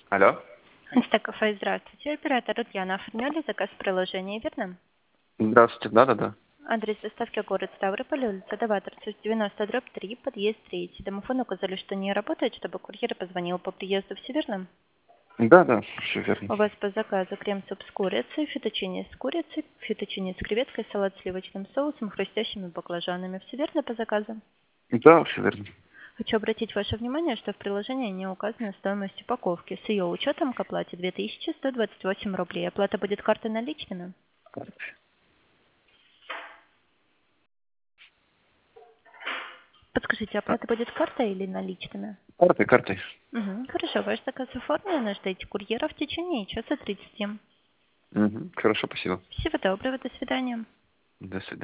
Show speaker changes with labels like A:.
A: Алло.
B: Инстакафе, здравствуйте. Оператор Ульяна. Оформляли заказ в приложении, верно?
A: Здравствуйте, да-да-да.
B: Адрес доставки город Ставрополь, улица Даваторцев, 90/3, подъезд 3. Домофон указали, что не работает, чтобы курьер позвонил по приезду. Все верно?
A: Да-да, все верно.
B: У вас по заказу крем-суп с курицей, фетучини с курицей, фетучини с креветкой, салат с сливочным соусом, хрустящими баклажанами. Все верно по заказу?
A: Да, все верно.
B: Хочу обратить ваше внимание, что в приложении не указана стоимость упаковки. С ее учетом к оплате 2128 рублей. Оплата будет картой наличными? Подскажите,
A: А,
B: оплата будет картой или наличными?
A: картой.
B: Хорошо, ваш заказ оформлен, ждите курьера в течение часа 30.
A: Хорошо, спасибо.
B: Всего доброго, до свидания.
A: До свидания.